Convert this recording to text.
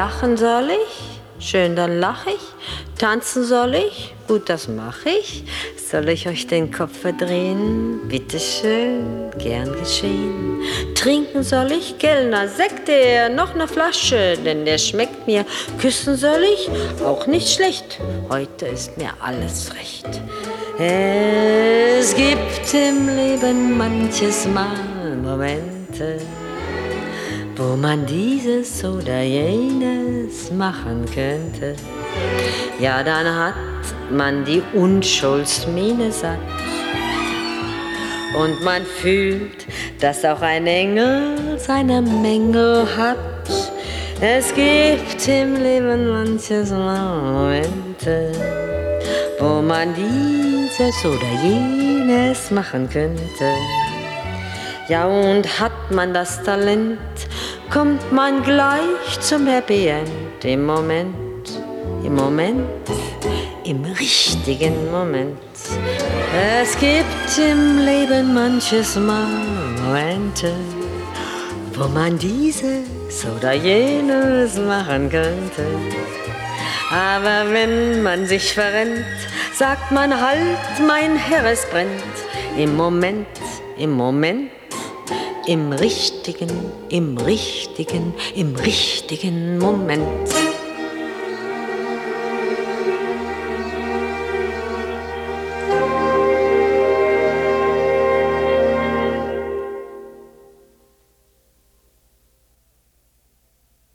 Lachen soll ich? Schön, dann lach ich. Tanzen soll ich? Gut, das mach ich. Soll ich euch den Kopf verdrehen? Bitteschön, gern geschehen. Trinken soll ich? Kellner, Sekt her, noch ne Flasche, denn der schmeckt mir. Küssen soll ich? Auch nicht schlecht. Heute ist mir alles recht. Es gibt im Leben manches Mal Momente, wo man dieses oder jenes machen könnte. Ja, dann hat man die Unschuldsmiene satt und man fühlt, dass auch ein Engel seine Mängel hat. Es gibt im Leben manches Mal Momente, wo man dieses oder jenes machen könnte. Ja, und hat man das Talent, kommt man gleich zum Happy End. Im Moment, im richtigen Moment. Es gibt im Leben manches Mal Momente, wo man dieses oder jenes machen könnte. Aber wenn man sich verrennt, sagt man halt, mein Herr, es brennt. Im Moment, im richtigen Moment.